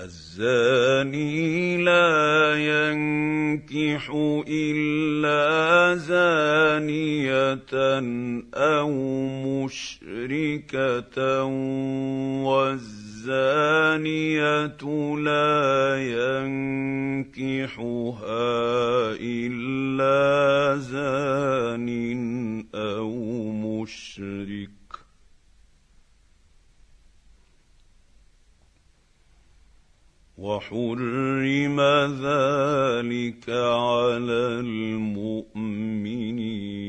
الزاني لا ينكح إلا زانية أو مشركة والزانية لا ينكحها إلا زان أو مشرك وحرم ذلك على المؤمنين.